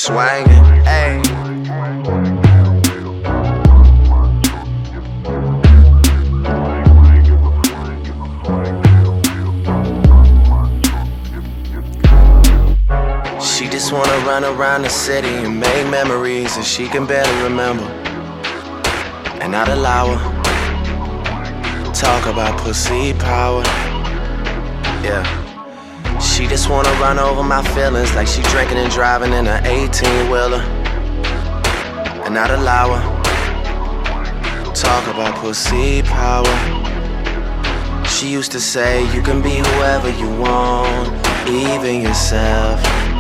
swangin', ayy. She just wanna run around the city and make memories that she can barely remember, and not allow her talk about pussy power. Yeah. She just wanna run over my feelings like she drinking and driving in an 18-wheeler, and not allow her talk about pussy power. She used to say you can be whoever you want, even yourself.